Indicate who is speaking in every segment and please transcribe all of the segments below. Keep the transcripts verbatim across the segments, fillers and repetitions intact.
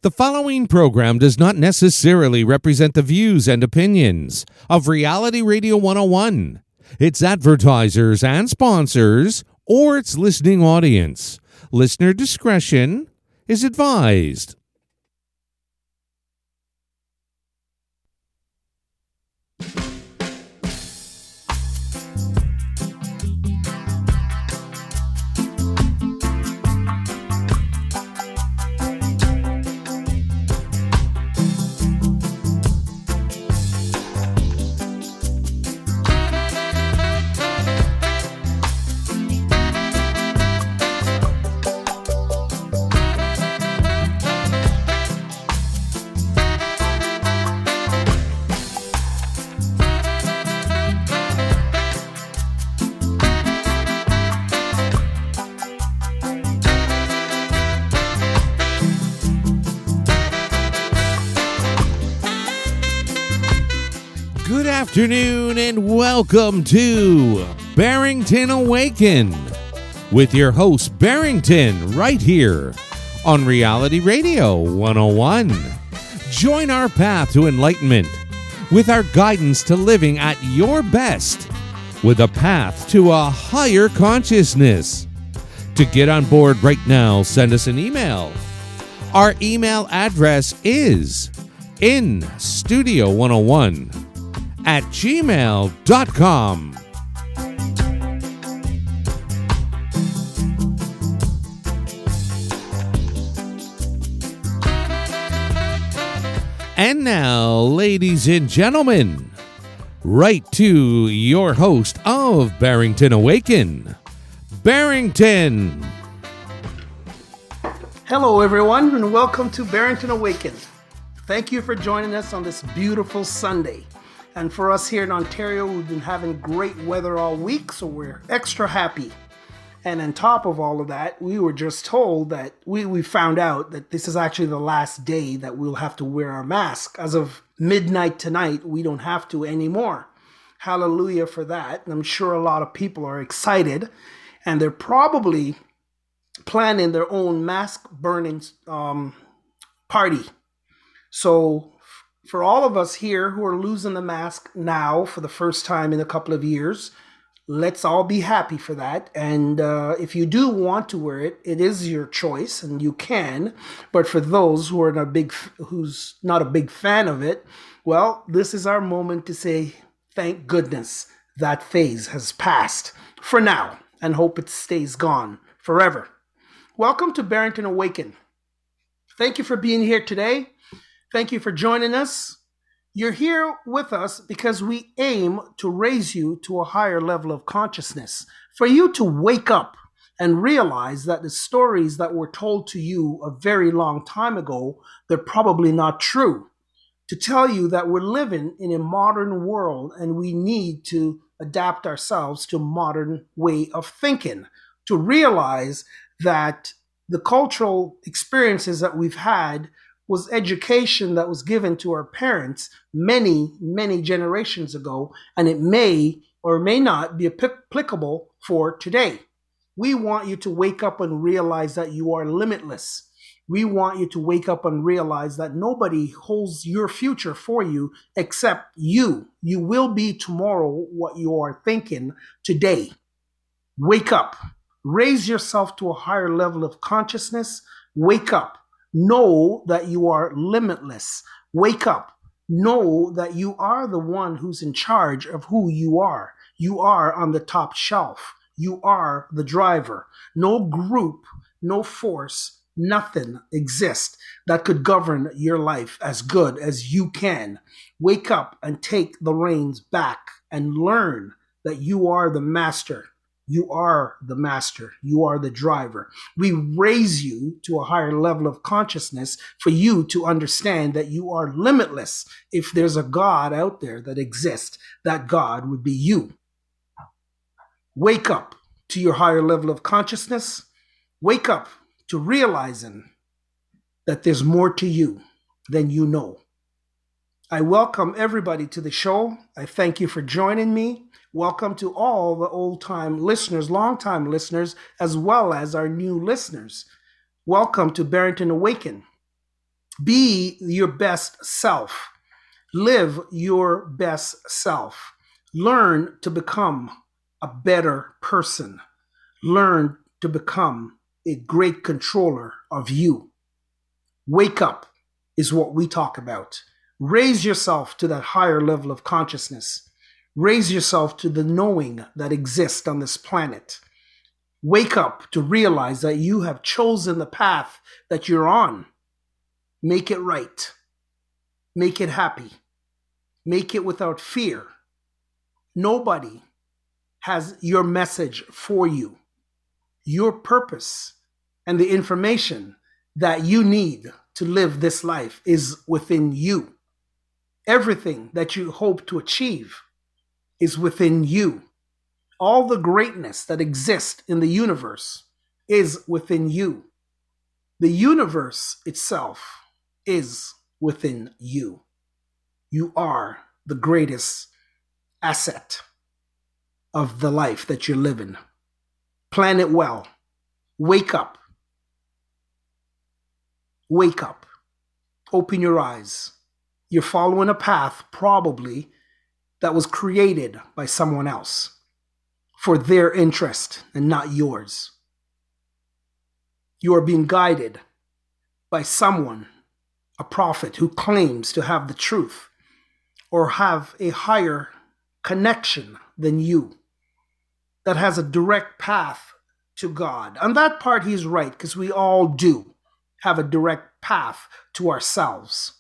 Speaker 1: The following program does not necessarily represent the views and opinions of Reality Radio one oh one, its advertisers and sponsors, or its listening audience. Listener discretion is advised. Good afternoon and welcome to Barrington Awaken with your host Barrington right here on Reality Radio one oh one. Join our path to enlightenment with our guidance to living at your best with a path to a higher consciousness. To get on board right now, send us an email. Our email address is in studio one oh one at gmail dot com. And now, ladies and gentlemen, right to your host of Barrington Awaken, Barrington.
Speaker 2: Hello, everyone, and welcome to Barrington Awaken. Thank you for joining us on this beautiful Sunday. And for us here in Ontario, we've been having great weather all week, so we're extra happy. And on top of all of that, we were just told that we, we found out that this is actually the last day that we'll have to wear our mask. As of midnight tonight, we don't have to anymore. Hallelujah for that. And I'm sure a lot of people are excited, and they're probably planning their own mask burning um, party. So for all of us here who are losing the mask now for the first time in a couple of years, let's all be happy for that. And uh, if you do want to wear it, it is your choice and you can. But for those who are not a big, who's not a big fan of it, well, this is our moment to say, thank goodness that phase has passed for now, and hope it stays gone forever. Welcome to Barrington Awaken. Thank you for being here today. Thank you for joining us. You're here with us because we aim to raise you to a higher level of consciousness, for you to wake up and realize that the stories that were told to you a very long time ago, they're probably not true. To tell you that we're living in a modern world and we need to adapt ourselves to a modern way of thinking, to realize that the cultural experiences that we've had was education that was given to our parents many, many generations ago, and it may or may not be applicable for today. We want you to wake up and realize that you are limitless. We want you to wake up and realize that nobody holds your future for you except you. You will be tomorrow what you are thinking today. Wake up. Raise yourself to a higher level of consciousness. Wake up. Know that you are limitless. Wake up. Know that you are the one who's in charge of who you are. You are on the top shelf. You are the driver. No group, no force, nothing exists that could govern your life as good as you can. Wake up and take the reins back and learn that you are the master. You are the master. You are the driver. We raise you to a higher level of consciousness for you to understand that you are limitless. If there's a God out there that exists, that God would be you. Wake up to your higher level of consciousness. Wake up to realizing that there's more to you than you know. I welcome everybody to the show. I thank you for joining me. Welcome to all the old-time listeners, long-time listeners, as well as our new listeners. Welcome to Barrington Awaken. Be your best self. Live your best self. Learn to become a better person. Learn to become a great controller of you. Wake up is what we talk about. Raise yourself to that higher level of consciousness. Raise yourself to the knowing that exists on this planet. Wake up to realize that you have chosen the path that you're on. Make it right. Make it happy. Make it without fear. Nobody has your message for you. Your purpose and the information that you need to live this life is within you. Everything that you hope to achieve is within you. All the greatness that exists in the universe is within you. The universe itself is within you. You are the greatest asset of the life that you're living. Plan it well. Wake up. Wake up. Open your eyes. You're following a path probably that was created by someone else for their interest and not yours. You are being guided by someone, a prophet who claims to have the truth or have a higher connection than you, that has a direct path to God. On that part, he's right, because we all do have a direct path to ourselves.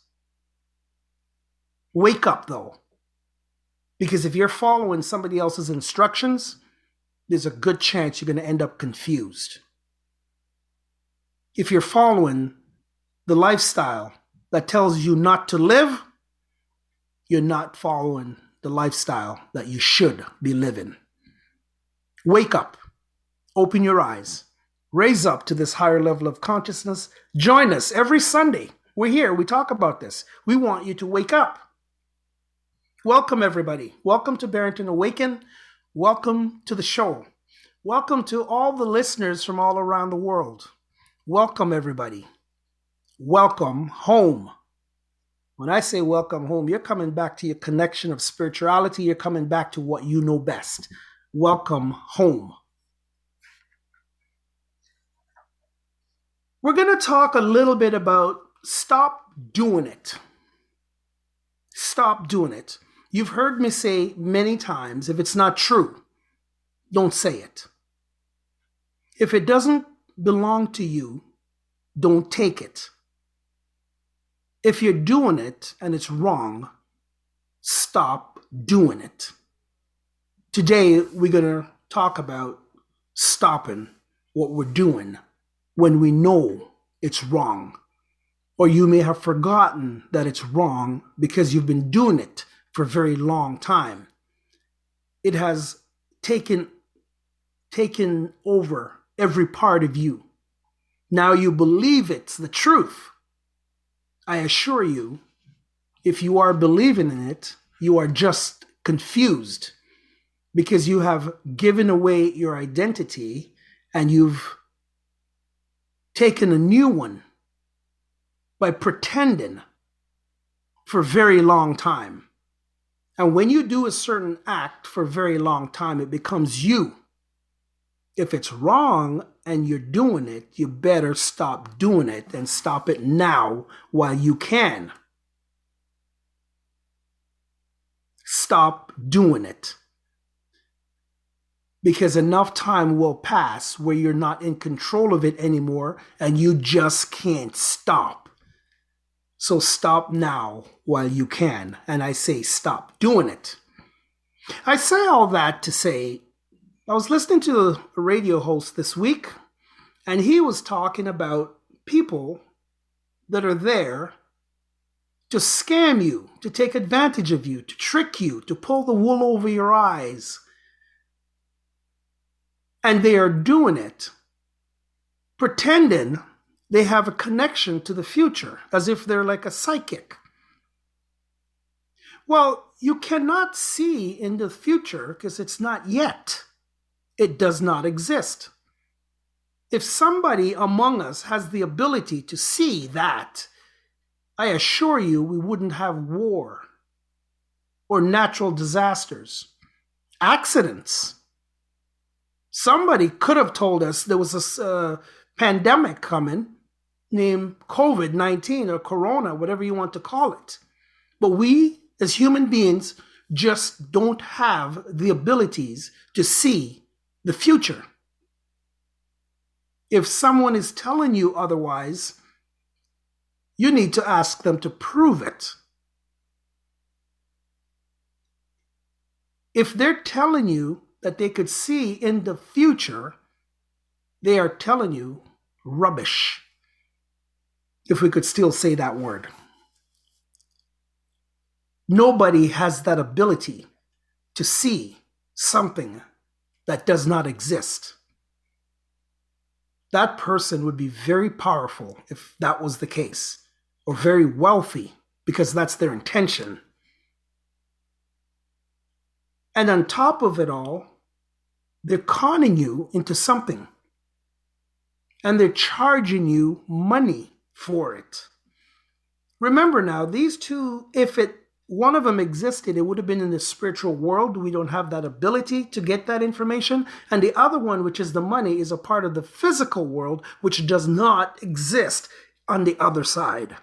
Speaker 2: Wake up, though, because if you're following somebody else's instructions, there's a good chance you're going to end up confused. If you're following the lifestyle that tells you not to live, you're not following the lifestyle that you should be living. Wake up. Open your eyes. Raise up to this higher level of consciousness. Join us every Sunday. We're here. We talk about this. We want you to wake up. Welcome, everybody. Welcome to Barrington Awaken. Welcome to the show. Welcome to all the listeners from all around the world. Welcome, everybody. Welcome home. When I say welcome home, you're coming back to your connection of spirituality. You're coming back to what you know best. Welcome home. We're going to talk a little bit about stop doing it. Stop doing it. You've heard me say many times, if it's not true, don't say it. If it doesn't belong to you, don't take it. If you're doing it and it's wrong, stop doing it. Today, we're going to talk about stopping what we're doing when we know it's wrong. Or you may have forgotten that it's wrong because you've been doing it for a very long time. It has taken, taken over every part of you. Now you believe it's the truth. I assure you, if you are believing in it, you are just confused because you have given away your identity and you've taken a new one by pretending for a very long time. And when you do a certain act for a very long time, it becomes you. If it's wrong and you're doing it, you better stop doing it and stop it now while you can. Stop doing it. Because enough time will pass where you're not in control of it anymore and you just can't stop. So stop now while you can. And I say stop doing it. I say all that to say, I was listening to a radio host this week, and he was talking about people that are there to scam you, to take advantage of you, to trick you, to pull the wool over your eyes. And they are doing it, pretending they have a connection to the future, as if they're like a psychic. Well, you cannot see in the future because it's not yet. It does not exist. If somebody among us has the ability to see that, I assure you we wouldn't have war or natural disasters, accidents. Somebody could have told us there was a uh, pandemic coming named COVID nineteen or Corona, whatever you want to call it. But we, as human beings, just don't have the abilities to see the future. If someone is telling you otherwise, you need to ask them to prove it. If they're telling you that they could see in the future, they are telling you rubbish. If we could still say that word. Nobody has that ability to see something that does not exist. That person would be very powerful if that was the case, or very wealthy because that's their intention. And on top of it all, they're conning you into something. And they're charging you money for it. Remember now, these two, if it one of them existed, it would have been in the spiritual world. We don't have that ability to get that information. And the other one, which is the money, is a part of the physical world, which does not exist on the other side.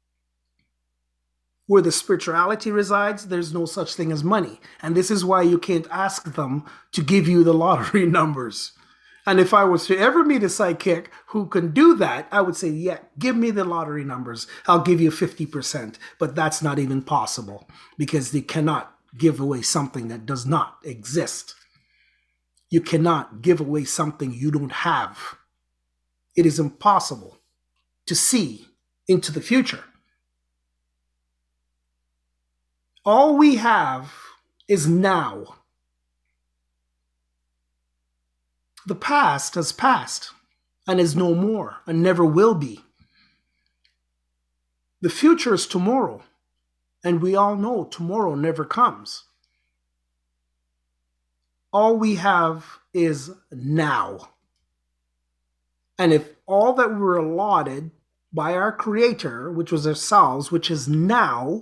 Speaker 2: Where the spirituality resides, there's no such thing as money. And this is why you can't ask them to give you the lottery numbers. And if I was to ever meet a psychic who can do that, I would say, yeah, give me the lottery numbers. I'll give you fifty percent. But that's not even possible because they cannot give away something that does not exist. You cannot give away something you don't have. It is impossible to see into the future. All we have is now. The past has passed and is no more and never will be. The future is tomorrow, and we all know tomorrow never comes. All we have is now. And if all that we're allotted by our Creator, which was ourselves, which is now,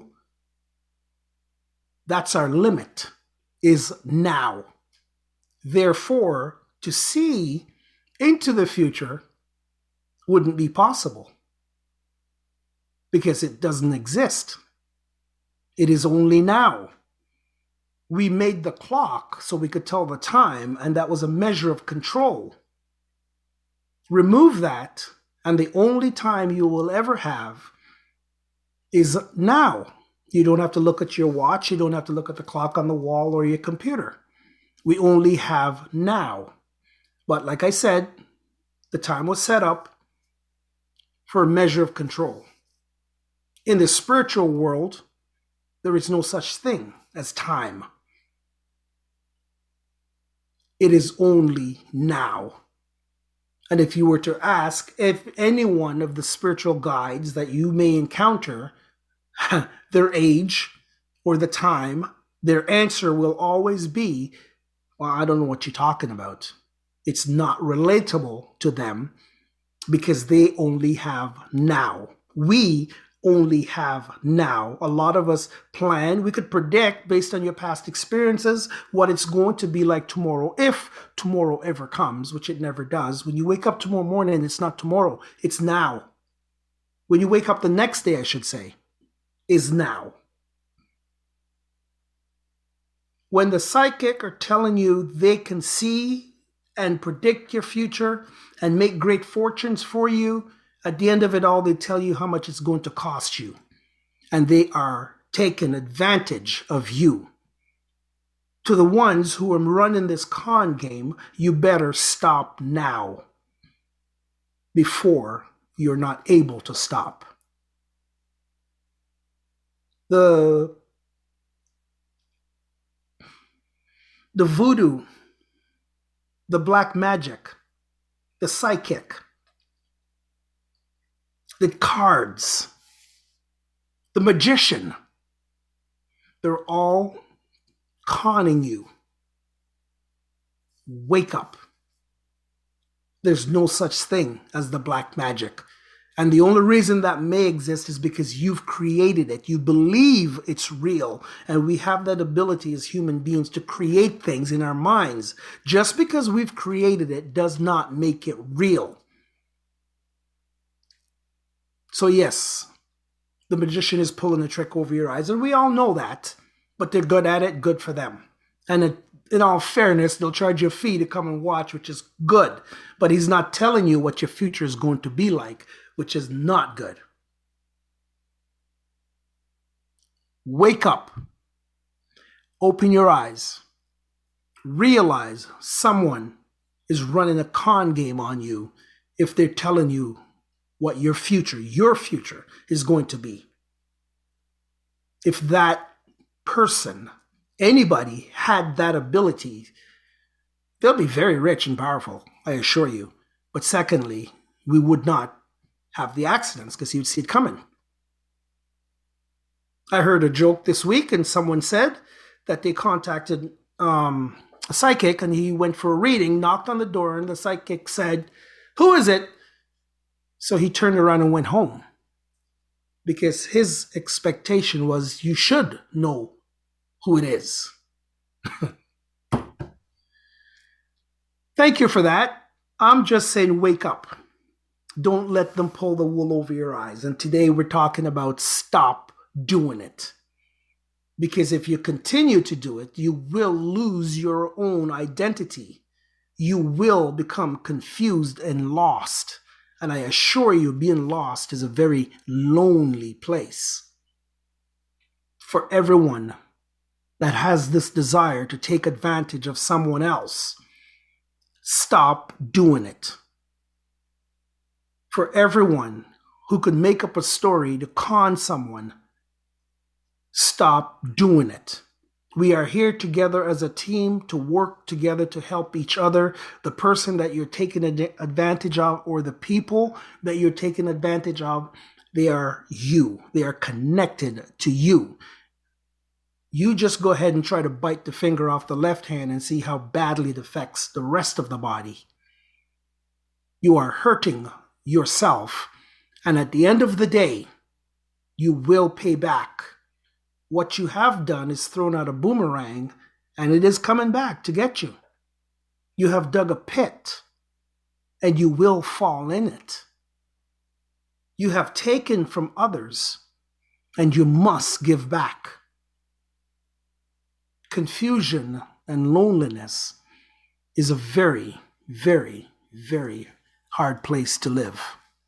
Speaker 2: that's our limit, is now. Therefore, to see into the future wouldn't be possible because it doesn't exist. It is only now. We made the clock so we could tell the time, and that was a measure of control. Remove that, and the only time you will ever have is now. You don't have to look at your watch. You don't have to look at the clock on the wall or your computer. We only have now. But like I said, the time was set up for a measure of control. In the spiritual world, there is no such thing as time. It is only now. And if you were to ask if any one of the spiritual guides that you may encounter, their age or the time, their answer will always be, well, I don't know what you're talking about. It's not relatable to them because they only have now. We only have now. A lot of us plan, we could predict based on your past experiences what it's going to be like tomorrow, if tomorrow ever comes, which it never does. When you wake up tomorrow morning, it's not tomorrow, it's now. When you wake up the next day, I should say, is now. When the psychic are telling you they can see and predict your future and make great fortunes for you, at the end of it all, they tell you how much it's going to cost you. And they are taking advantage of you. To the ones who are running this con game, you better stop now before you're not able to stop. The, the voodoo, the black magic, the psychic, the cards, the magician, they're all conning you. Wake up. There's no such thing as the black magic. And the only reason that may exist is because you've created it. You believe it's real. And we have that ability as human beings to create things in our minds. Just because we've created it does not make it real. So yes, the magician is pulling a trick over your eyes. And we all know that. But they're good at it. Good for them. And it, in all fairness, they'll charge you a fee to come and watch, which is good. But he's not telling you what your future is going to be like, which is not good. Wake up. Open your eyes. Realize someone is running a con game on you if they're telling you what your future, your future is going to be. If that person, anybody had that ability, they'll be very rich and powerful, I assure you. But secondly, we would not have the accidents because you'd see it coming. I heard a joke this week and someone said that they contacted um, a psychic and he went for a reading, knocked on the door, and the psychic said, "Who is it?" So he turned around and went home because his expectation was you should know who it is. Thank you for that. I'm just saying wake up. Don't let them pull the wool over your eyes. And today we're talking about stop doing it. Because if you continue to do it, you will lose your own identity. You will become confused and lost. And I assure you, being lost is a very lonely place. For everyone that has this desire to take advantage of someone else, stop doing it. For everyone who could make up a story to con someone, stop doing it. We are here together as a team to work together to help each other. The person that you're taking advantage of or the people that you're taking advantage of, they are you. They are connected to you. You just go ahead and try to bite the finger off the left hand and see how badly it affects the rest of the body. You are hurting yourself. And at the end of the day, you will pay back. What you have done is thrown out a boomerang, and it is coming back to get you. You have dug a pit, and you will fall in it. You have taken from others, and you must give back. Confusion and loneliness is a very, very, very hard place to live.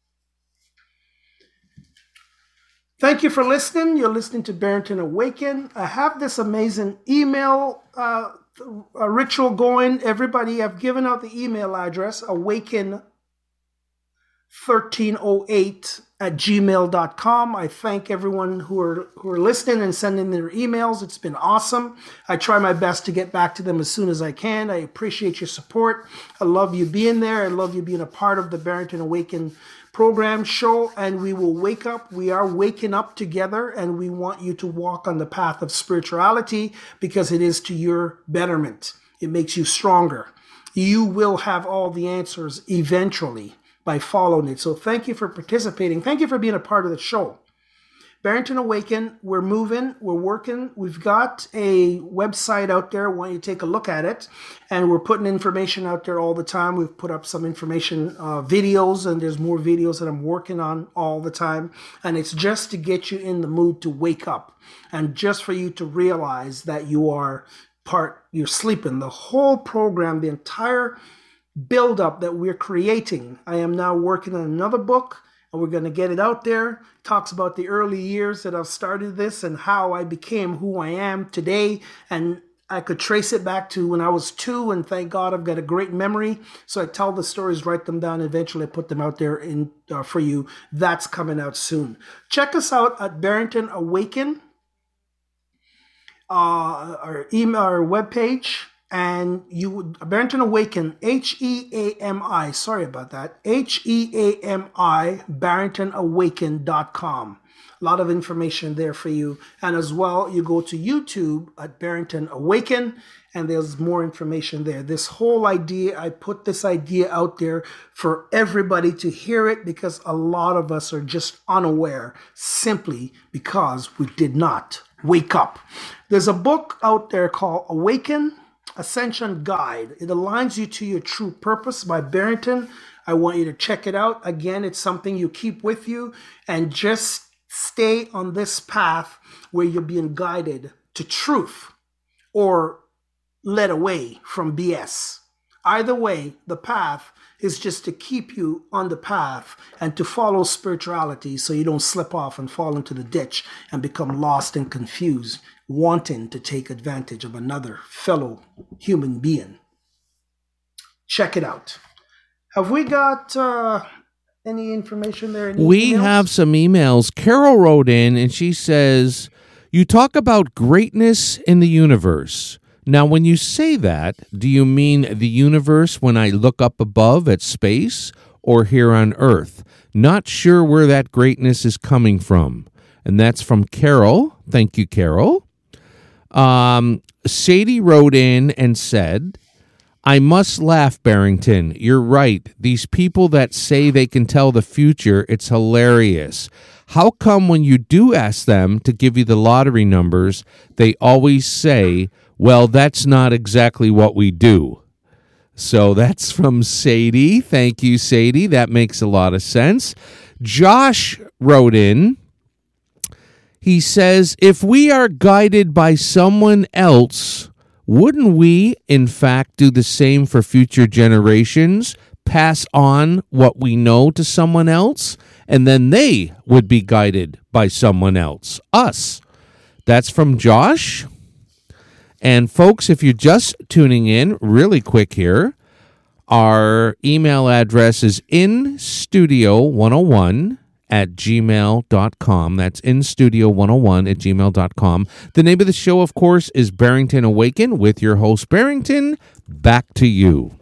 Speaker 2: Thank you for listening. You're listening to Barrington Awaken. I have this amazing email uh, a ritual going. Everybody, I've given out the email address, awaken thirteen oh eight at gmail dot com. I thank everyone who are who are listening and sending their emails. It's been awesome. I try my best to get back to them as soon as I can. I appreciate your support. I love you being there. I love you being a part of the Barrington Awaken program show, and we will wake up. We are waking up together, and we want you to walk on the path of spirituality because it is to your betterment. It makes you stronger. You will have all the answers eventually by following it. So thank you for participating. Thank you for being a part of the show. Barrington Awaken, we're moving, we're working. We've got a website out there. I want you to take a look at it. And we're putting information out there all the time. We've put up some information, uh, videos, and there's more videos that I'm working on all the time. And it's just to get you in the mood to wake up. And just for you to realize that you are part, you're sleeping. The whole program, the entire build up that we're creating. I am now working on another book, and we're going to get it out there. It talks about the early years that I've started this and how I became who I am today. And I could trace it back to when I was two, and thank God I've got a great memory. So I tell the stories, write them down, and eventually put them out there in uh, for you. That's coming out soon. Check us out at Barrington Awaken, uh, our email, our webpage. And you would, Barrington Awaken, H E A M I, sorry about that, H E A M I, barrington awaken dot com. A lot of information there for you. And as well, you go to YouTube at Barrington Awaken, and there's more information there. This whole idea, I put this idea out there for everybody to hear it, because a lot of us are just unaware simply because we did not wake up. There's a book out there called Awaken Ascension Guide. It aligns you to your true purpose by Barrington. I want you to check it out. Again, it's something you keep with you, and just stay on this path where you're being guided to truth or led away from B S. Either way, the path is just to keep you on the path and to follow spirituality so you don't slip off and fall into the ditch and become lost and confused, wanting to take advantage of another fellow human being. Check it out. Have we got uh, any information there? Any
Speaker 1: we
Speaker 2: emails?
Speaker 1: have some emails. Carol wrote in and she says, you talk about greatness in the universe. Now, when you say that, do you mean the universe when I look up above at space, or here on Earth? Not sure where that greatness is coming from. And that's from Carol. Thank you, Carol. Um, Sadie wrote in and said, I must laugh, Barrington. You're right. These people that say they can tell the future, it's hilarious. How come when you do ask them to give you the lottery numbers, they always say, well, that's not exactly what we do? So that's from Sadie. Thank you, Sadie. That makes a lot of sense. Josh wrote in. He says, if we are guided by someone else, wouldn't we, in fact, do the same for future generations, pass on what we know to someone else, and then they would be guided by someone else, us? That's from Josh. And folks, if you're just tuning in, really quick here, our email address is in studio one oh one at gmail dot com. That's in studio one oh one at gmail dot com. The name of the show, of course, is Barrington Awaken with your host, Barrington. Back to you.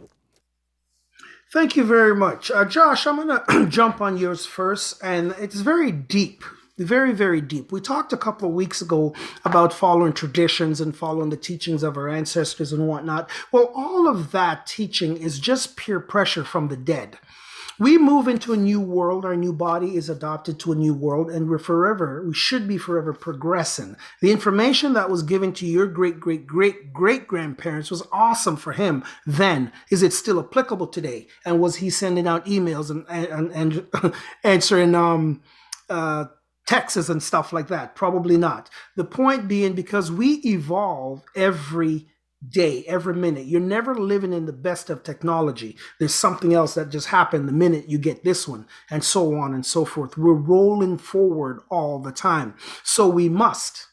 Speaker 2: Thank you very much. Uh, Josh, I'm going to jump on yours first, and it's very deep, very, very deep. We talked a couple of weeks ago about following traditions and following the teachings of our ancestors and whatnot. Well, all of that teaching is just peer pressure from the dead. We move into a new world. Our new body is adopted to a new world, and we're forever, we should be forever progressing. The information that was given to your great, great, great, great grandparents was awesome for him then. Is it still applicable today? And was he sending out emails and, and, and answering um, uh, texts and stuff like that? Probably not. The point being, because we evolve every day, every minute. You're never living in the best of technology. There's something else that just happened the minute you get this one, and so on and so forth. We're rolling forward all the time. So we must.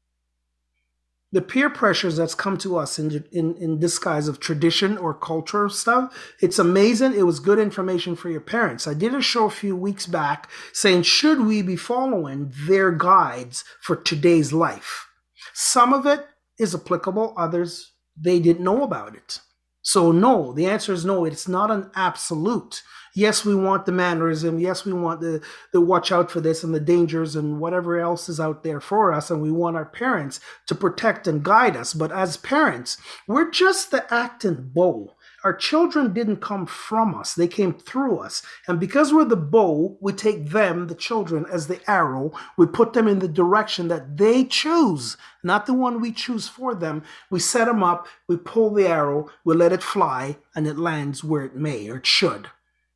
Speaker 2: The peer pressures that's come to us in, in, in disguise of tradition or culture stuff, it's amazing. It was good information for your parents. I did a show a few weeks back saying, should we be following their guides for today's life? Some of it is applicable, others they didn't know about it. So no, the answer is no. It's not an absolute. Yes, we want the mannerism. Yes, we want the, the watch out for this and the dangers and whatever else is out there for us. And we want our parents to protect and guide us. But as parents, we're just the acting bow. Our children didn't come from us. They came through us. And because we're the bow, we take them, the children, as the arrow. We put them in the direction that they choose, not the one we choose for them. We set them up, we pull the arrow, we let it fly, and it lands where it may or it should.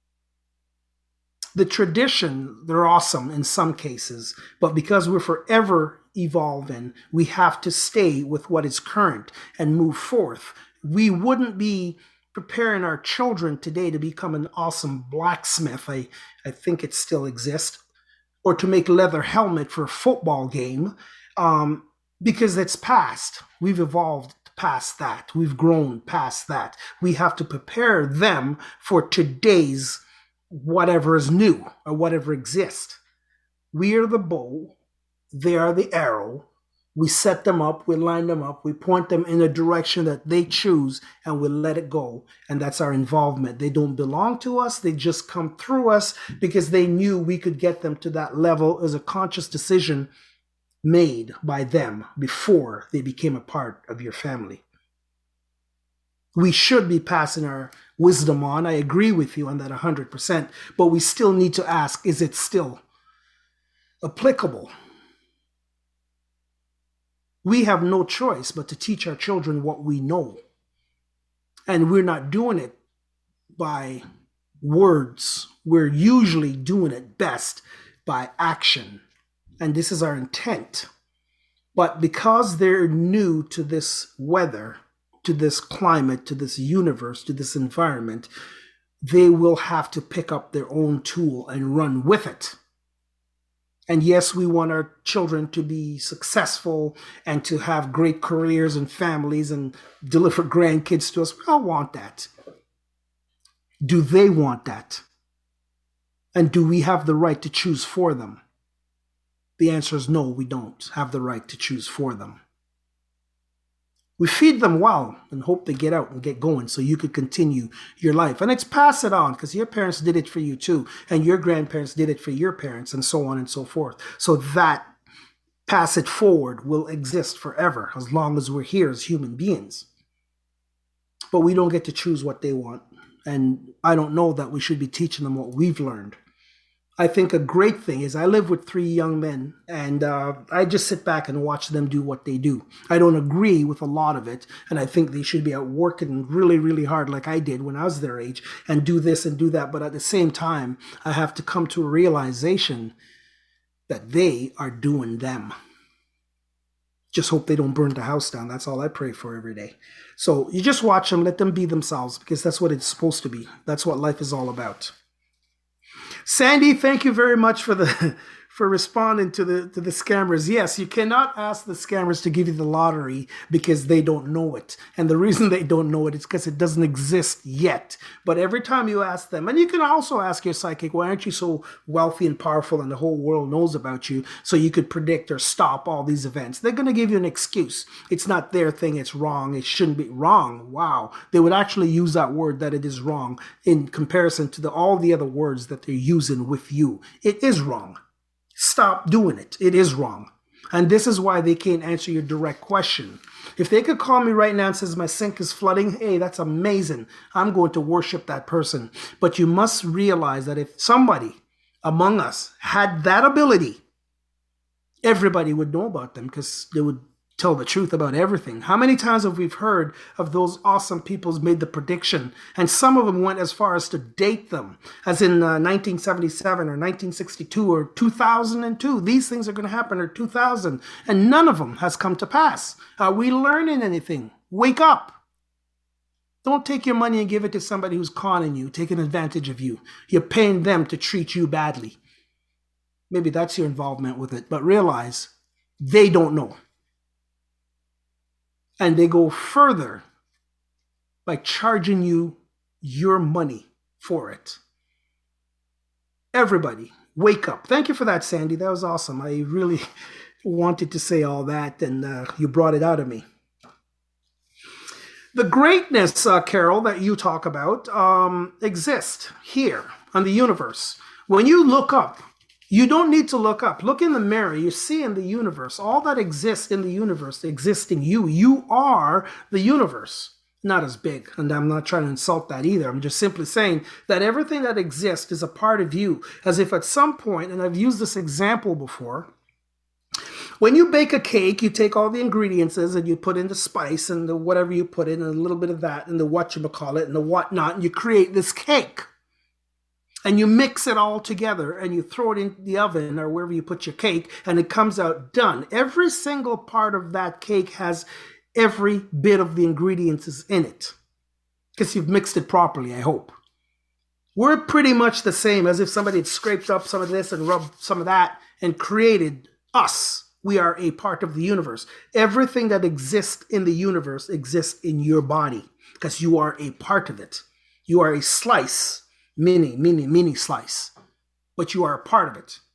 Speaker 2: The tradition, they're awesome in some cases, but because we're forever evolving, we have to stay with what is current and move forth. We wouldn't be preparing our children today to become an awesome blacksmith. I, I think it still exists. Or to make leather helmet for a football game, um, because it's past. We've evolved past that. We've grown past that. We have to prepare them for today's whatever is new or whatever exists. We are the bow. They are the arrow. We set them up, we line them up, we point them in a direction that they choose, and we let it go. And that's our involvement. They don't belong to us. They just come through us because they knew we could get them to that level as a conscious decision made by them before they became a part of your family. We should be passing our wisdom on. I agree with you on that one hundred percent. But we still need to ask, is it still applicable? We have no choice but to teach our children what we know. And we're not doing it by words. We're usually doing it best by action. And this is our intent. But because they're new to this weather, to this climate, to this universe, to this environment, they will have to pick up their own tool and run with it. And yes, we want our children to be successful and to have great careers and families and deliver grandkids to us. We all want that. Do they want that? And do we have the right to choose for them? The answer is no, we don't have the right to choose for them. We feed them well and hope they get out and get going so you could continue your life. And it's pass it on because your parents did it for you too. And your grandparents did it for your parents and so on and so forth. So that pass it forward will exist forever as long as we're here as human beings. But we don't get to choose what they want. And I don't know that we should be teaching them what we've learned. I think a great thing is I live with three young men and uh, I just sit back and watch them do what they do. I don't agree with a lot of it. And I think they should be out working really, really hard like I did when I was their age and do this and do that. But at the same time, I have to come to a realization that they are doing them. Just hope they don't burn the house down. That's all I pray for every day. So you just watch them, let them be themselves because that's what it's supposed to be. That's what life is all about. Sandy, thank you very much for the for responding to the to the scammers. Yes, you cannot ask the scammers to give you the lottery because they don't know it. And the reason they don't know it is because it doesn't exist yet. But every time you ask them, and you can also ask your psychic, why aren't you so wealthy and powerful and the whole world knows about you so you could predict or stop all these events? They're going to give you an excuse. It's not their thing. It's wrong. It shouldn't be wrong. Wow. They would actually use that word that it is wrong in comparison to the, all the other words that they're using with you. It is wrong. Stop doing it. It is wrong. And this is why they can't answer your direct question. If they could call me right now and says my sink is flooding, hey, that's amazing. I'm going to worship that person. But you must realize that if somebody among us had that ability, everybody would know about them because they would tell the truth about everything. How many times have we heard of those awesome people who made the prediction? And some of them went as far as to date them, as in uh, nineteen seventy-seven or nineteen sixty-two or two thousand two. These things are going to happen or two thousand. And none of them has come to pass. Are we learning anything? Wake up. Don't take your money and give it to somebody who's conning you, taking advantage of you. You're paying them to treat you badly. Maybe that's your involvement with it. But realize they don't know. And they go further by charging you your money for it. Everybody, wake up. Thank you for that, Sandy. That was awesome. I really wanted to say all that, and uh, you brought it out of me. The greatness, uh, Carol, that you talk about um, exists here on the universe. When you look up, you don't need to look up. Look in the mirror. You see in the universe. All that exists in the universe exists in you. You are the universe. Not as big. And I'm not trying to insult that either. I'm just simply saying that everything that exists is a part of you. As if at some point, and I've used this example before, when you bake a cake, you take all the ingredients and you put in the spice and the whatever you put in, and a little bit of that and the whatchamacallit and the whatnot, and you create this cake. And you mix it all together and you throw it in the oven or wherever you put your cake and it comes out done. Every single part of that cake has every bit of the ingredients is in it. Because you've mixed it properly, I hope. We're pretty much the same as if somebody had scraped up some of this and rubbed some of that and created us. We are a part of the universe. Everything that exists in the universe exists in your body because you are a part of it. You are a slice. Mini, mini, mini slice. But you are a part of it.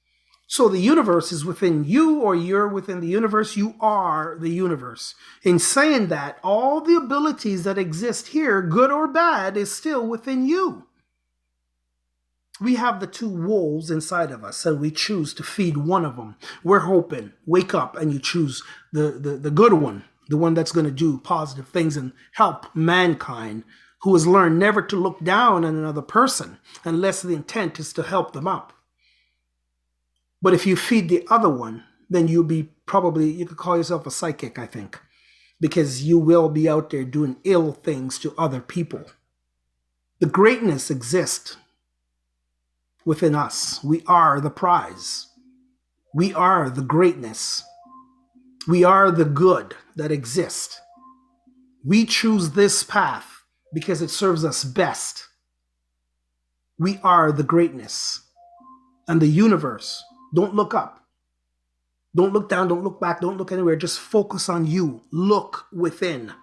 Speaker 2: So the universe is within you, or you're within the universe. You are the universe. In saying that, all the abilities that exist here, good or bad, is still within you. We have the two wolves inside of us, and we choose to feed one of them. We're hoping, wake up, and you choose the, the, the good one, the one that's going to do positive things and help mankind, who has learned never to look down on another person unless the intent is to help them up. But if you feed the other one, then you'll be probably, you could call yourself a psychic, I think, because you will be out there doing ill things to other people. The greatness exists within us. We are the prize. We are the greatness. We are the good that exists. We choose this path because it serves us best. We are the greatness. And the universe, don't look up. Don't look down, don't look back, don't look anywhere. Just focus on you. Look within.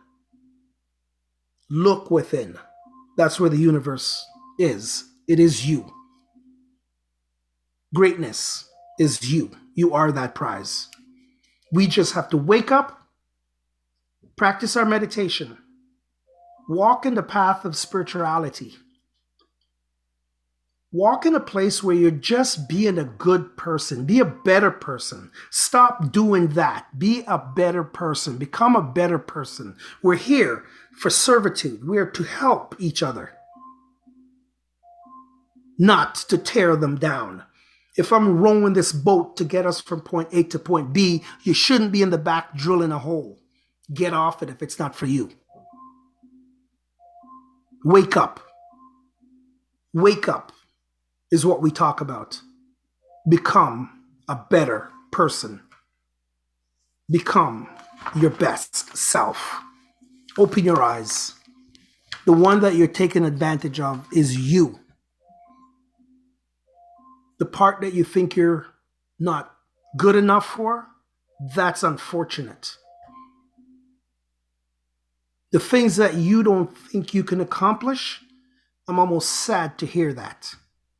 Speaker 2: Look within. That's where the universe is. It is you. Greatness is you. You are that prize. We just have to wake up, practice our meditation, walk in the path of spirituality. Walk in a place where you're just being a good person. Be a better person. Stop doing that. Be a better person. Become a better person. We're here for servitude. We're to help each other, not to tear them down. If I'm rowing this boat to get us from point A to point B, you shouldn't be in the back drilling a hole. Get off it if it's not for you. Wake up. Wake up is what we talk about. Become a better person. Become your best self. Open your eyes. The one that you're taking advantage of is you. The part that you think you're not good enough for, that's unfortunate. The things that you don't think you can accomplish, I'm almost sad to hear that.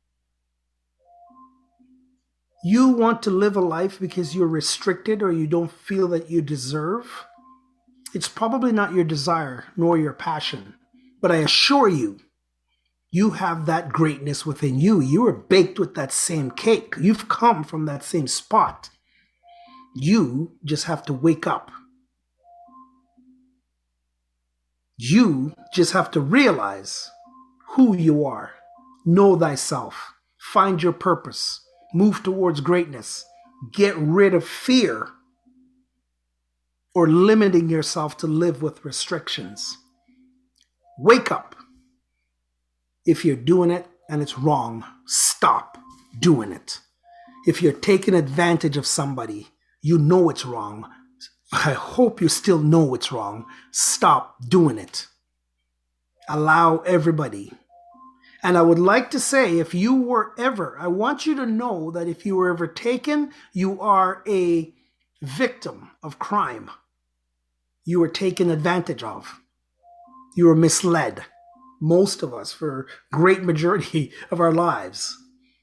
Speaker 2: You want to live a life because you're restricted or you don't feel that you deserve. It's probably not your desire nor your passion. But I assure you, you have that greatness within you. You were baked with that same cake. You've come from that same spot. You just have to wake up. You just have to realize who you are. Know thyself. Find your purpose. Move towards greatness. Get rid of fear or limiting yourself to live with restrictions. Wake up. If you're doing it and it's wrong, stop doing it. If you're taking advantage of somebody, you know it's wrong. I hope you still know it's wrong. Stop doing it. Allow everybody. And I would like to say, if you were ever, I want you to know that if you were ever taken, you are a victim of crime. You were taken advantage of. You were misled. Most of us, for a great majority of our lives.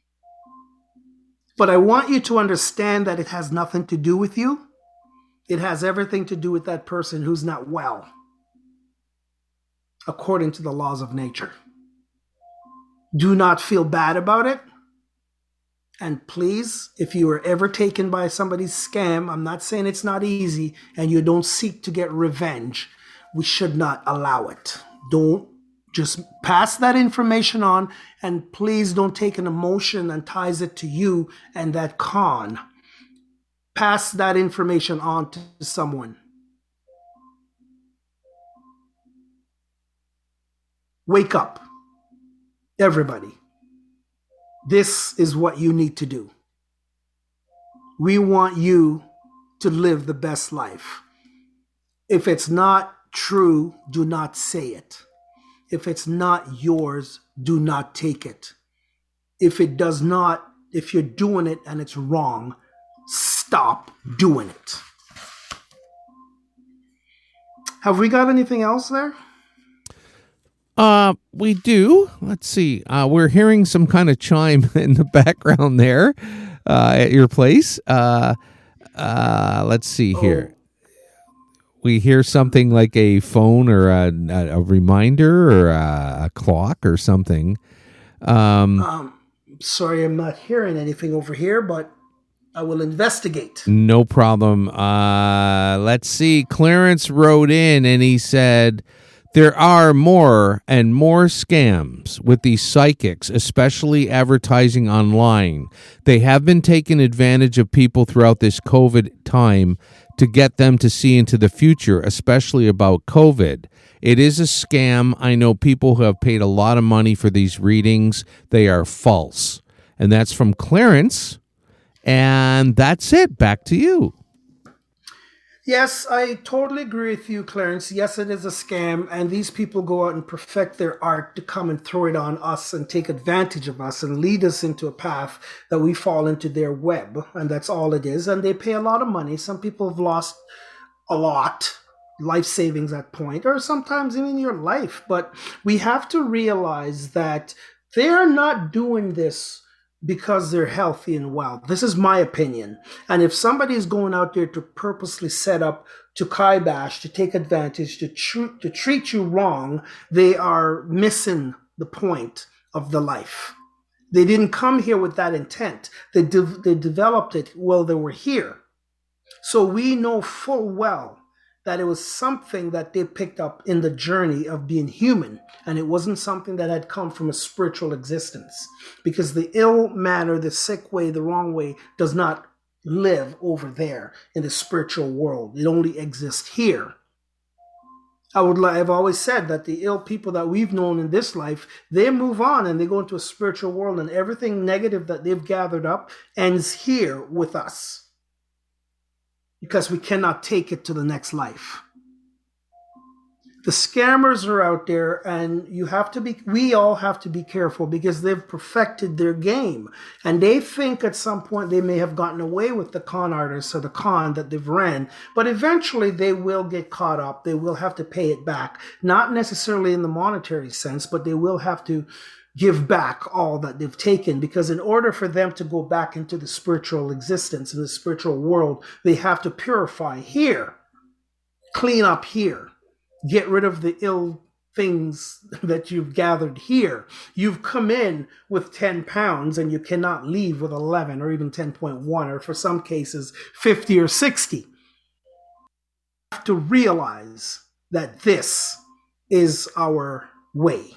Speaker 2: But I want you to understand that it has nothing to do with you. It has everything to do with that person who's not well, according to the laws of nature. Do not feel bad about it. And please, if you are ever taken by somebody's scam, I'm not saying it's not easy, and you don't seek to get revenge, we should not allow it. Don't just pass that information on, and please don't take an emotion and ties it to you and that con. Pass that information on to someone. Wake up. Everybody. This is what you need to do. We want you to live the best life. If it's not true, do not say it. If it's not yours, do not take it. If it does not, if you're doing it and it's wrong, stop doing it. Have we got anything else there?
Speaker 1: Uh, we do. Let's see. Uh, we're hearing some kind of chime in the background there uh, at your place. Uh, uh, let's see here. We hear something like a phone or a, a, a reminder or a, a clock or something. Um,
Speaker 2: um, sorry, I'm not hearing anything over here, but I will investigate.
Speaker 1: No problem. Uh, let's see. Clarence wrote in and he said, there are more and more scams with these psychics, especially advertising online. They have been taking advantage of people throughout this COVID time to get them to see into the future, especially about COVID. It is a scam. I know people who have paid a lot of money for these readings. They are false. And that's from Clarence. And that's it. Back to you.
Speaker 2: Yes, I totally agree with you, Clarence. Yes, it is a scam, and these people go out and perfect their art to come and throw it on us and take advantage of us and lead us into a path that we fall into their web, and that's all it is. And they pay a lot of money. Some people have lost a lot, life savings at point, or sometimes even your life. But we have to realize that they're not doing this because they're healthy and well. This is my opinion. And if somebody is going out there to purposely set up to kibosh, to take advantage, to, tr- to treat you wrong, they are missing the point of the life. They didn't come here with that intent. They, de- they developed it while they were here. So we know full well that it was something that they picked up in the journey of being human, and it wasn't something that had come from a spiritual existence, because the ill manner, the sick way, the wrong way does not live over there in the spiritual world. It only exists here. I would, I've always said that the ill people that we've known in this life, they move on and they go into a spiritual world, and everything negative that they've gathered up ends here with us, because we cannot take it to the next life. The scammers are out there, and you have to be, we all have to be careful, because they've perfected their game, and they think at some point they may have gotten away with the con artists or the con that they've ran, but eventually they will get caught up. They will have to pay it back, not necessarily in the monetary sense, but they will have to give back all that they've taken, because in order for them to go back into the spiritual existence, in the spiritual world, they have to purify here, clean up here, get rid of the ill things that you've gathered here. You've come in with ten pounds and you cannot leave with eleven or even ten point one, or for some cases fifty or sixty. You have to realize that this is our way.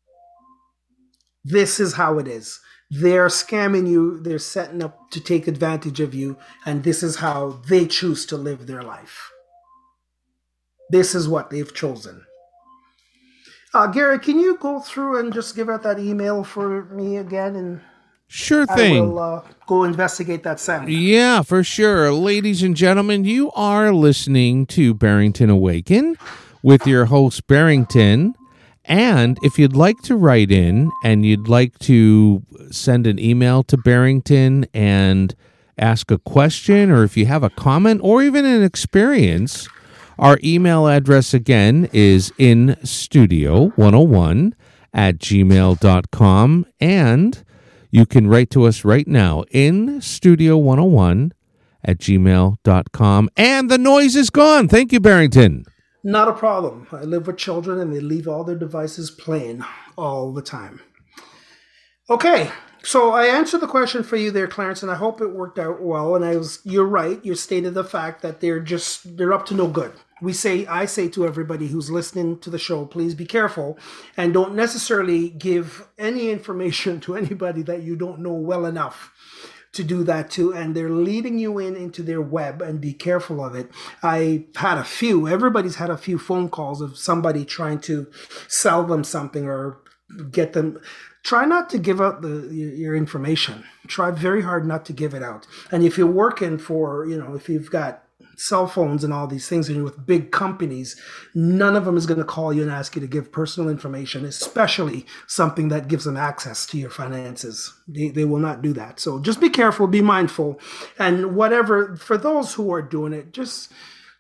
Speaker 2: This is how it is. They're scamming you. They're setting up to take advantage of you. And this is how they choose to live their life. This is what they've chosen. Uh, Gary, can you go through and just give out that email for me again? And
Speaker 1: sure thing.
Speaker 2: I will uh, go investigate that sound.
Speaker 1: Yeah, for sure. Ladies and gentlemen, you are listening to Barrington Awaken with your host, Barrington. And if you'd like to write in and you'd like to send an email to Barrington and ask a question, or if you have a comment or even an experience, our email address again is in studio one oh one at gmail dot com. And you can write to us right now, in studio one oh one at gmail dot com. And the noise is gone. Thank you, Barrington.
Speaker 2: Not a problem. I live with children and they leave all their devices playing all the time. Okay, so I answered the question for you there, Clarence, and I hope it worked out well. And I was, you're right. You stated the fact that they're just, they're up to no good. We say, I say to everybody who's listening to the show, please be careful and don't necessarily give any information to anybody that you don't know well enough to do that too, and they're leading you in into their web, and be careful of it. I had a few, everybody's had a few phone calls of somebody trying to sell them something or get them. Try not to give out the your information. Try very hard not to give it out. And if you're working for, you know, if you've got cell phones and all these things and you're with big companies, none of them is going to call you and ask you to give personal information, especially something that gives them access to your finances. They, they will not do that. So just be careful, be mindful, and whatever, for those who are doing it, just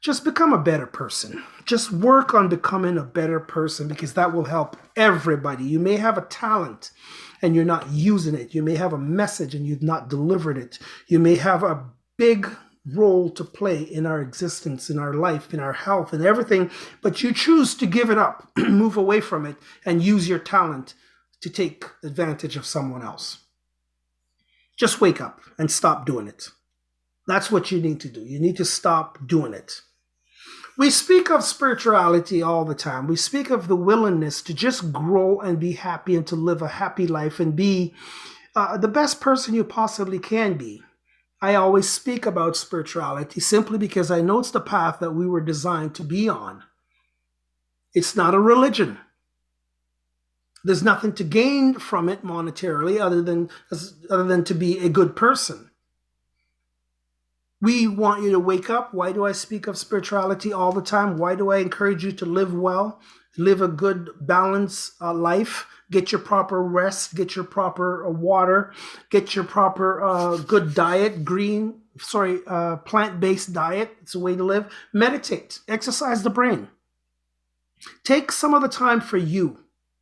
Speaker 2: just become a better person. Just work on becoming a better person, because that will help everybody. You may have a talent and you're not using it. You may have a message and you've not delivered it. You may have a big role to play in our existence, in our life, in our health, and everything, but you choose to give it up, move away from it, and use your talent to take advantage of someone else. Just wake up and stop doing it. That's what you need to do. You need to stop doing it. We speak of spirituality all the time. We speak of the willingness to just grow and be happy and to live a happy life and be uh, the best person you possibly can be. I always speak about spirituality simply because I know it's the path that we were designed to be on. It's not a religion. There's nothing to gain from it monetarily other than, other than to be a good person. We want you to wake up. Why do I speak of spirituality all the time? Why do I encourage you to live well, live a good, balanced uh, life? Get your proper rest, get your proper uh, water, get your proper uh, good diet, green, sorry, uh, plant-based diet. It's a way to live. Meditate, exercise the brain. Take some of the time for you.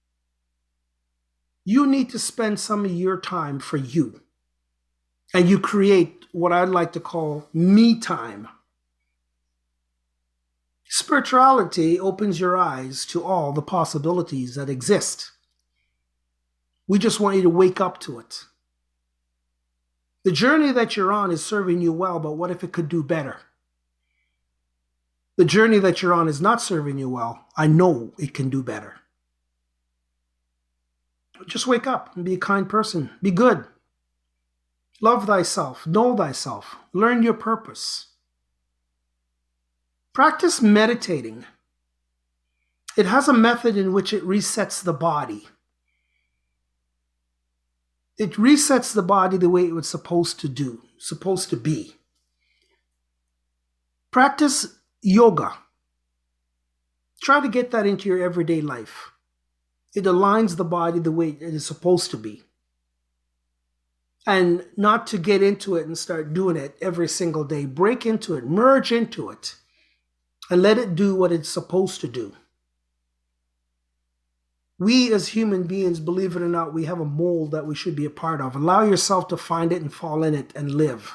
Speaker 2: You need to spend some of your time for you. And you create what I'd like to call me time. Spirituality opens your eyes to all the possibilities that exist. We just want you to wake up to it. The journey that you're on is serving you well, but what if it could do better? The journey that you're on is not serving you well. I know it can do better. Just wake up and be a kind person. Be good. Love thyself. Know thyself. Learn your purpose. Practice meditating. It has a method in which it resets the body. It resets the body the way it was supposed to do, supposed to be. Practice yoga. Try to get that into your everyday life. It aligns the body the way it is supposed to be. And not to get into it and start doing it every single day. Break into it, merge into it, and let it do what it's supposed to do. We as human beings, believe it or not, we have a mold that we should be a part of. Allow yourself to find it and fall in it and live.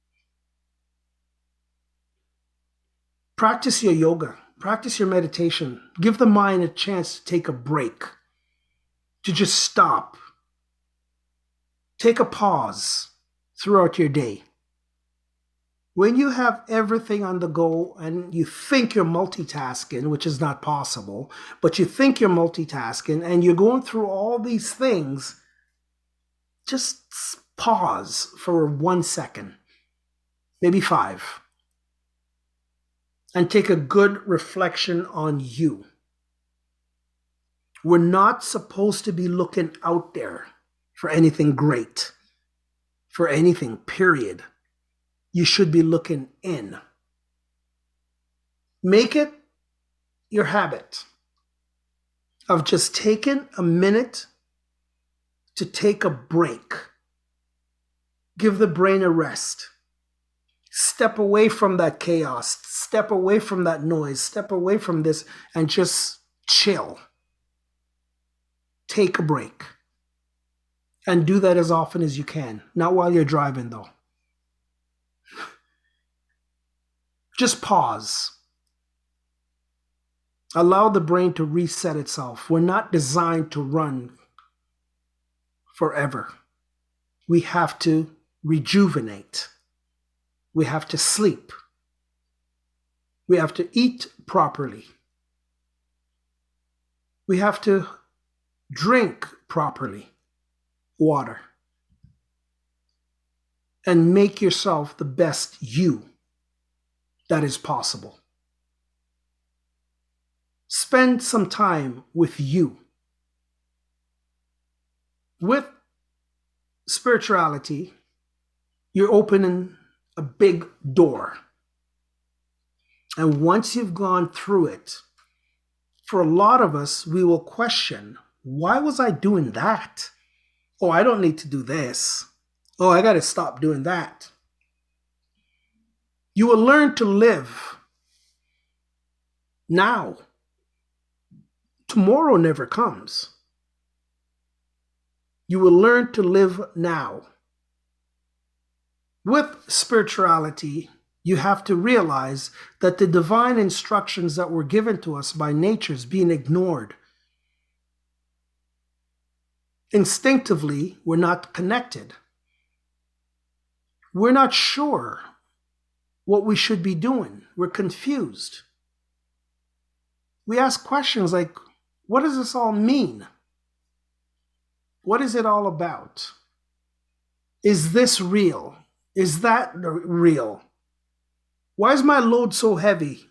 Speaker 2: Practice your yoga. Practice your meditation. Give the mind a chance to take a break, to just stop. Take a pause throughout your day. When you have everything on the go and you think you're multitasking, which is not possible, but you think you're multitasking and you're going through all these things, just pause for one second, maybe five, and take a good reflection on you. We're not supposed to be looking out there for anything great, for anything, period. You should be looking in. Make it your habit of just taking a minute to take a break. Give the brain a rest. Step away from that chaos. Step away from that noise. Step away from this and just chill. Take a break. And do that as often as you can. Not while you're driving, though. Just pause. Allow the brain to reset itself. We're not designed to run forever. We have to rejuvenate. We have to sleep. We have to eat properly. We have to drink properly. Water. And make yourself the best you that is possible. Spend some time with you. With spirituality, you're opening a big door. And once you've gone through it, for a lot of us, we will question, why was I doing that? Oh, I don't need to do this. Oh, I got to stop doing that. You will learn to live now. Tomorrow never comes. You will learn to live now. With spirituality, you have to realize that the divine instructions that were given to us by nature is being ignored. Instinctively, we're not connected. We're not sure what we should be doing. We're confused. We ask questions like, what does this all mean? What is it all about? Is this real? Is that real? Why is my load so heavy?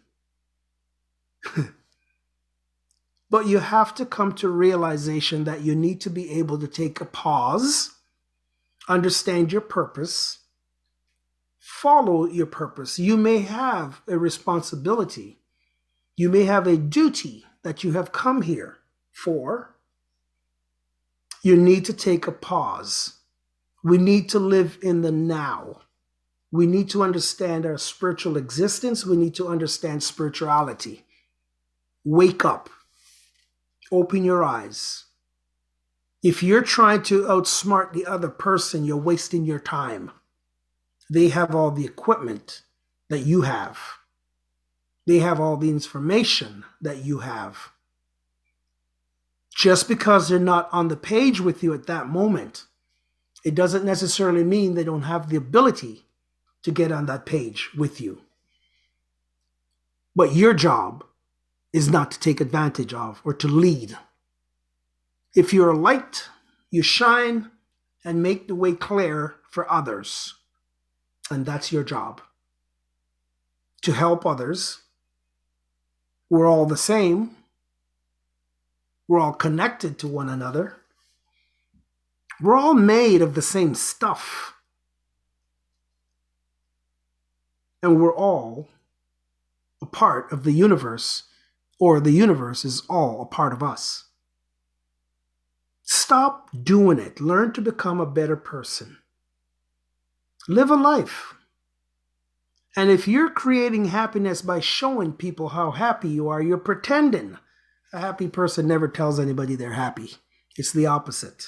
Speaker 2: But you have to come to realization that you need to be able to take a pause, understand your purpose, follow your purpose. You may have a responsibility. You may have a duty that you have come here for. You need to take a pause. We need to live in the now. We need to understand our spiritual existence. We need to understand spirituality. Wake up. Open your eyes. If you're trying to outsmart the other person, you're wasting your time. They have all the equipment that you have. They have all the information that you have. Just because they're not on the page with you at that moment, it doesn't necessarily mean they don't have the ability to get on that page with you. But your job is not to take advantage of or to lead. If you're a light, you shine and make the way clear for others. And that's your job. To help others. We're all the same. We're all connected to one another. We're all made of the same stuff. And we're all a part of the universe, or the universe is all a part of us. Stop doing it. Learn to become a better person. Live a life. And if you're creating happiness by showing people how happy you are, you're pretending. A happy person never tells anybody they're happy. It's the opposite.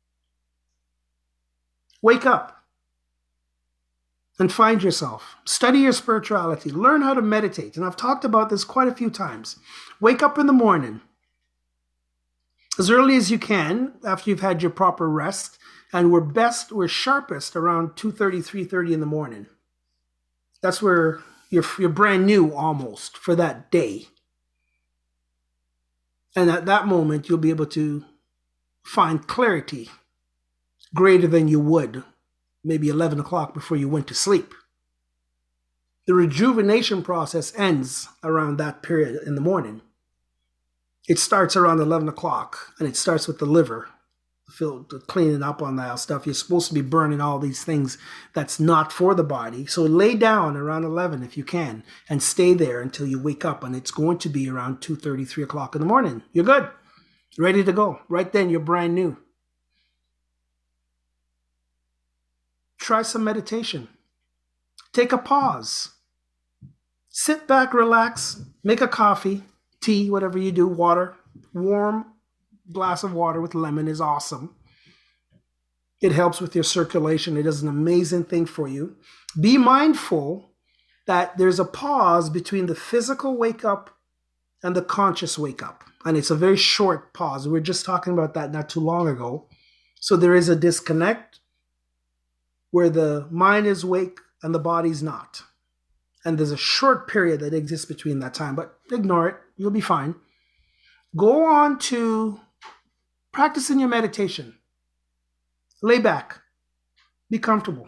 Speaker 2: Wake up and find yourself. Study your spirituality. Learn how to meditate. And I've talked about this quite a few times. Wake up in the morning as early as you can after you've had your proper rest. And we're best, we're sharpest around two thirty, three thirty in the morning. That's where you're, you're brand new almost for that day. And at that moment, you'll be able to find clarity greater than you would maybe eleven o'clock before you went to sleep. The rejuvenation process ends around that period in the morning. It starts around eleven o'clock, and it starts with the liver, cleaning up on that stuff. You're supposed to be burning all these things that's not for the body. So lay down around eleven if you can, and stay there until you wake up, and it's going to be around two thirty, three o'clock in the morning. You're good. Ready to go. Right then, you're brand new. Try some meditation. Take a pause. Sit back, relax, make a coffee, tea, whatever you do, water. Warm glass of water with lemon is awesome. It helps with your circulation. It does an amazing thing for you. Be mindful that there's a pause between the physical wake up and the conscious wake up. And it's a very short pause. We were just talking about that not too long ago. So there is a disconnect where the mind is awake and the body's not. And there's a short period that exists between that time, but ignore it. You'll be fine. Go on to practicing your meditation. Lay back. Be comfortable.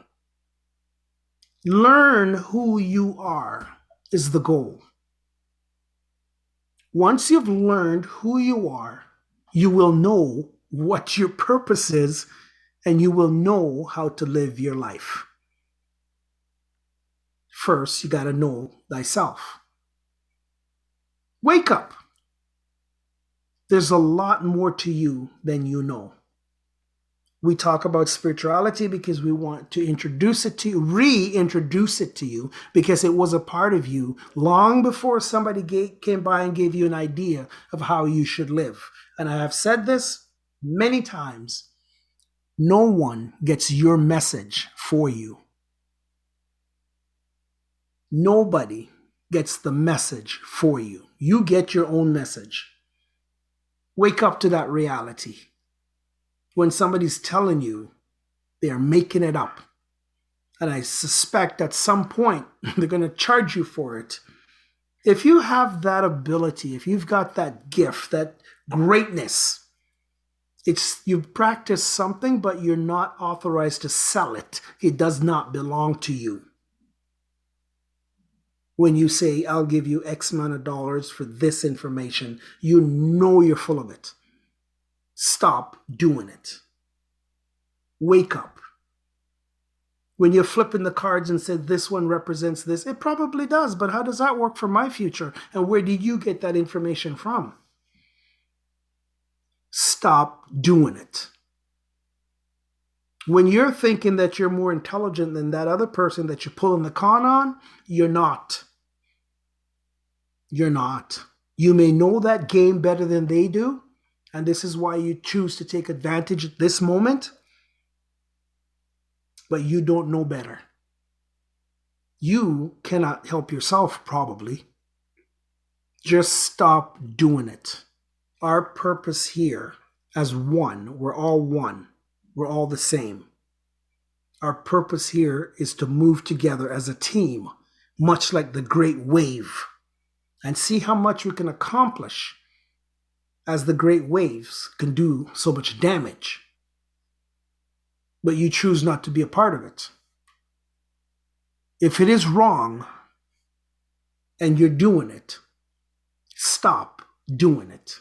Speaker 2: Learn who you are is the goal. Once you've learned who you are, you will know what your purpose is, and you will know how to live your life. First, you got to know thyself. Wake up. There's a lot more to you than you know. We talk about spirituality because we want to introduce it to you, reintroduce it to you, because it was a part of you long before somebody gave, came by and gave you an idea of how you should live. And I have said this many times. No one gets your message for you. Nobody gets the message for you. You get your own message. Wake up to that reality. When somebody's telling you, they're making it up. And I suspect at some point they're going to charge you for it. If you have that ability, if you've got that gift, that greatness, it's you've practiced something, but you're not authorized to sell it. It does not belong to you. When you say, I'll give you X amount of dollars for this information, you know you're full of it. Stop doing it. Wake up. When you're flipping the cards and said this one represents this, it probably does, but how does that work for my future? And where did you get that information from? Stop doing it. When you're thinking that you're more intelligent than that other person that you're pulling the con on, you're not. You're not. You may know that game better than they do, and this is why you choose to take advantage at this moment, but you don't know better. You cannot help yourself, probably. Just stop doing it. Our purpose here as one, we're all one. We're all the same. Our purpose here is to move together as a team, much like the great wave, and see how much we can accomplish as the great waves can do so much damage. But you choose not to be a part of it. If it is wrong and you're doing it, stop doing it.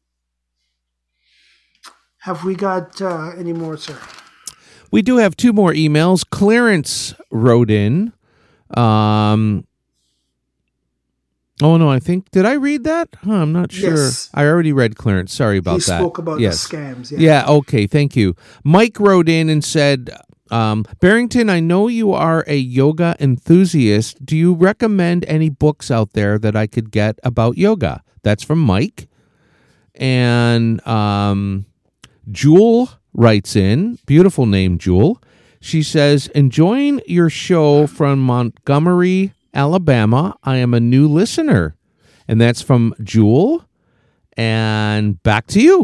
Speaker 2: Have we got uh, any more, sir?
Speaker 1: We do have two more emails. Clarence wrote in. Um, oh, no, I think, did I read that? Huh, I'm not sure.
Speaker 2: Yes.
Speaker 1: I already read Clarence. Sorry about
Speaker 2: he
Speaker 1: that.
Speaker 2: He spoke about
Speaker 1: yes.
Speaker 2: the scams. Yeah.
Speaker 1: yeah, okay, thank you. Mike wrote in and said, um, Barrington, I know you are a yoga enthusiast. Do you recommend any books out there that I could get about yoga? That's from Mike. And um, Jewel writes in, beautiful name, Jewel. She says, enjoying your show from Montgomery, Alabama. I am a new listener. And that's from Jewel. And back to you.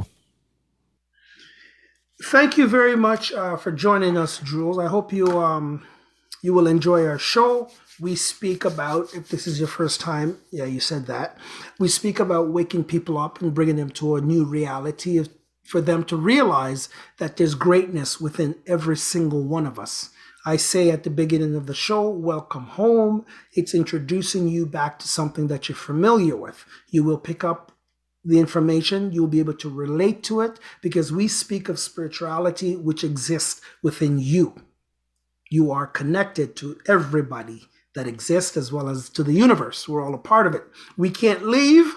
Speaker 2: Thank you very much uh, for joining us, Jules. I hope you um, you will enjoy our show. We speak about, if this is your first time, yeah, you said that. We speak about waking people up and bringing them to a new reality of for them to realize that there's greatness within every single one of us. I say at the beginning of the show, welcome home. It's introducing you back to something that you're familiar with. You will pick up the information. You'll be able to relate to it because we speak of spirituality which exists within you. You are connected to everybody that exists as well as to the universe. We're all a part of it. We can't leave.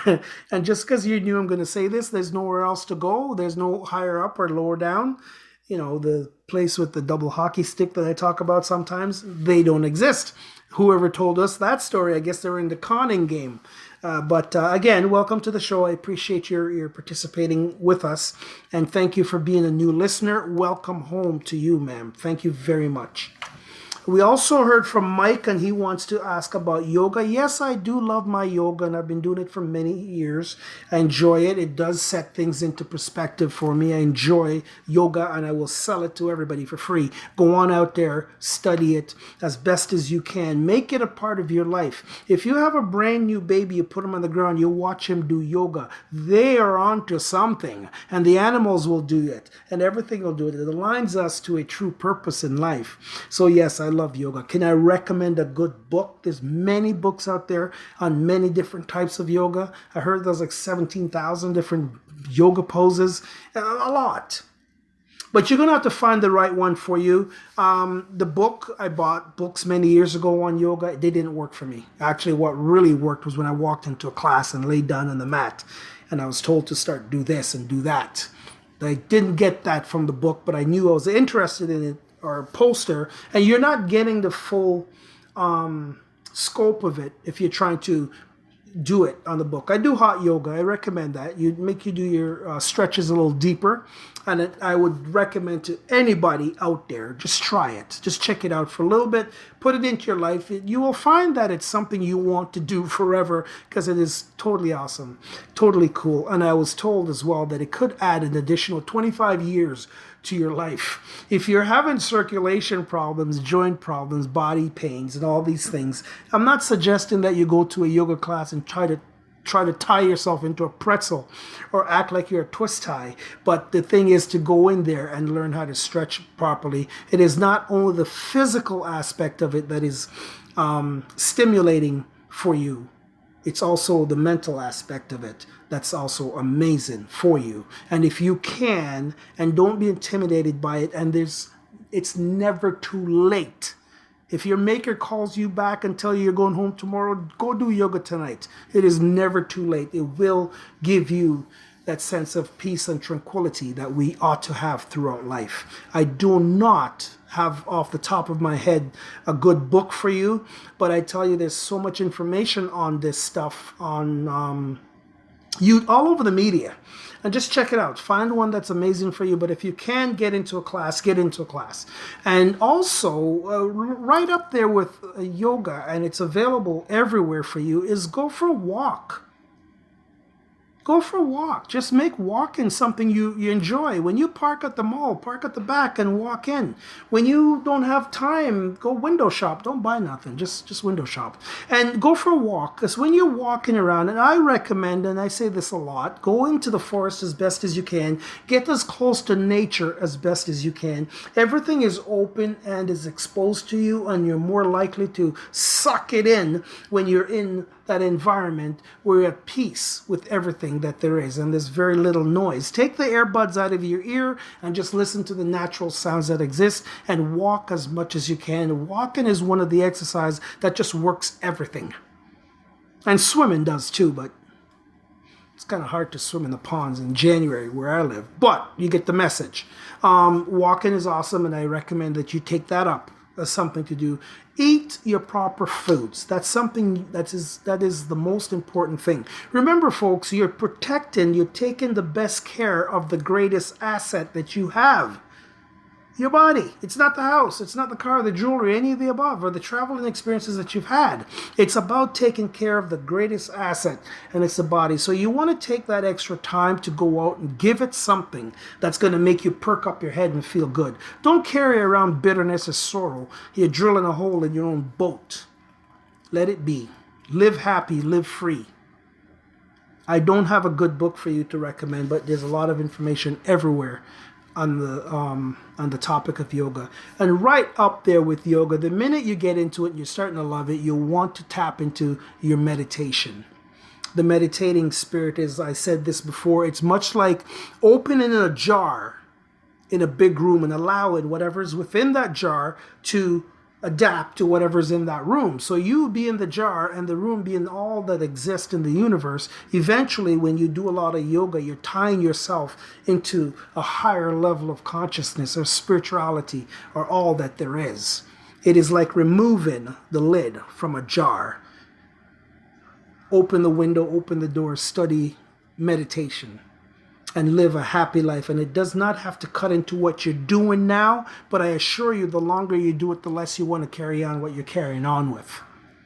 Speaker 2: And just because you knew I'm going to say this, there's nowhere else to go. There's no higher up or lower down. You know, the place with the double hockey stick that I talk about sometimes, they don't exist. Whoever told us that story, I guess they're in the conning game. Uh, but uh, again, welcome to the show. I appreciate your, your participating with us. And thank you for being a new listener. Welcome home to you, ma'am. Thank you very much. We also heard from Mike, and he wants to ask about yoga. Yes, I do love my yoga, and I've been doing it for many years. I enjoy it. It does set things into perspective for me. I enjoy yoga, and I will sell it to everybody for free. Go on out there, study it as best as you can. Make it a part of your life. If you have a brand new baby, you put him on the ground, you watch him do yoga. They are onto something, and the animals will do it, and everything will do it. It aligns us to a true purpose in life. So yes, I love yoga. Can I recommend a good book? There's many books out there on many different types of yoga. I heard there's like seventeen thousand different yoga poses. A lot. But you're going to have to find the right one for you. Um, the book, I bought books many years ago on yoga. They didn't work for me. Actually, what really worked was when I walked into a class and laid down on the mat. And I was told to start do this and do that. I didn't get that from the book, but I knew I was interested in it, or poster, and you're not getting the full um, scope of it if you're trying to do it on the book. I do hot yoga. I recommend that. You make you do your uh, stretches a little deeper, and it, I would recommend to anybody out there, just try it. Just check it out for a little bit. Put it into your life. It, you will find that it's something you want to do forever because it is totally awesome, totally cool. And I was told as well that it could add an additional twenty-five years to your life. If you're having circulation problems, joint problems, body pains, and all these things, I'm not suggesting that you go to a yoga class and try to try to tie yourself into a pretzel or act like you're a twist tie. But the thing is to go in there and learn how to stretch properly. It is not only the physical aspect of it that is um, stimulating for you. It's also the mental aspect of it that's also amazing for you. And if you can, and don't be intimidated by it, and there's, it's never too late. If your maker calls you back and tell you you're going home tomorrow, go do yoga tonight. It is never too late. It will give you that sense of peace and tranquility that we ought to have throughout life. I do not have off the top of my head a good book for you, but I tell you there's so much information on this stuff on um, you all over the media. And just check it out. Find one that's amazing for you. But if you can get into a class, get into a class. And also, uh, right up there with uh, yoga, and it's available everywhere for you, is go for a walk. Go for a walk. Just make walking something you, you enjoy. When you park at the mall, park at the back and walk in. When you don't have time, go window shop. Don't buy nothing. Just, just window shop. And go for a walk. Because when you're walking around, and I recommend, and I say this a lot, go into the forest as best as you can. Get as close to nature as best as you can. Everything is open and is exposed to you, and you're more likely to suck it in when you're in that environment where you're at peace with everything that there is, and there's very little noise. Take the earbuds out of your ear and just listen to the natural sounds that exist, and walk as much as you can. Walking is one of the exercises that just works everything. And swimming does too, but it's kind of hard to swim in the ponds in January where I live. But you get the message. Um, walking is awesome, and I recommend that you take that up as something to do. Eat your proper foods. That's something that is that is the most important thing. Remember, folks, you're protecting, you're taking the best care of the greatest asset that you have. Your body. It's not the house. It's not the car, the jewelry, any of the above, or the traveling experiences that you've had. It's about taking care of the greatest asset, and it's the body. So you want to take that extra time to go out and give it something that's going to make you perk up your head and feel good. Don't carry around bitterness or sorrow. You're drilling a hole in your own boat. Let it be. Live happy, live free. I don't have a good book for you to recommend, but there's a lot of information everywhere on the um, on the topic of yoga. And right up there with yoga, the minute you get into it and you're starting to love it, you'll want to tap into your meditation. The meditating spirit is, I said this before, it's much like opening a jar in a big room and allowing whatever's within that jar to adapt to whatever's in that room. So you be in the jar and the room being all that exists in the universe. Eventually, when you do a lot of yoga, you're tying yourself into a higher level of consciousness or spirituality or all that there is. It is like removing the lid from a jar. Open the window, open the door, study meditation, and live a happy life. And it does not have to cut into what you're doing now, but I assure you, the longer you do it, the less you want to carry on what you're carrying on with.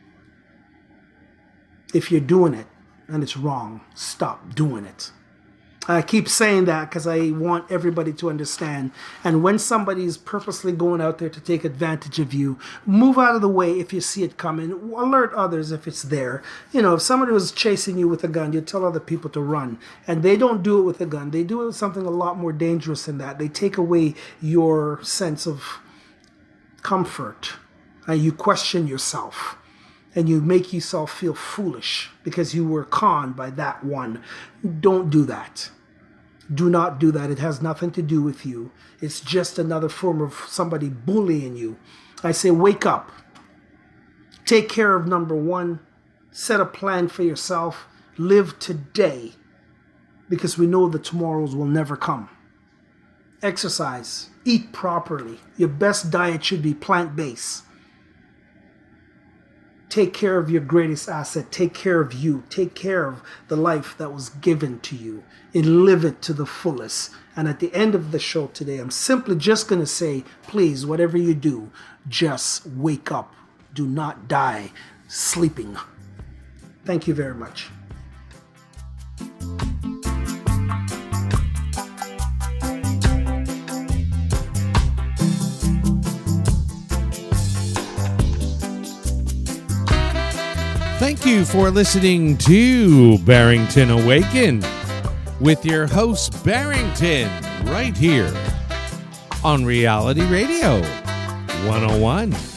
Speaker 2: If you're doing it and it's wrong, stop doing it. I keep saying that because I want everybody to understand. And when somebody's purposely going out there to take advantage of you, move out of the way if you see it coming. Alert others if it's there. You know, if somebody was chasing you with a gun, you tell other people to run. And they don't do it with a gun. They do it with something a lot more dangerous than that. They take away your sense of comfort. And you question yourself. And you make yourself feel foolish because you were conned by that one. Don't do that. Do not do that. It has nothing to do with you. It's just another form of somebody bullying you. I say, wake up. Take care of number one. Set a plan for yourself. Live today. Because we know the tomorrows will never come. exercise, eat properly. Your best diet should be plant-based. Take care of your greatest asset. Take care of you. Take care of the life that was given to you and live it to the fullest. And at the end of the show today, I'm simply just going to say, please, whatever you do, just wake up. Do not die sleeping. Thank you very much.
Speaker 1: Thank you for listening to Barrington Awakened with your host Barrington right here on Reality Radio one oh one.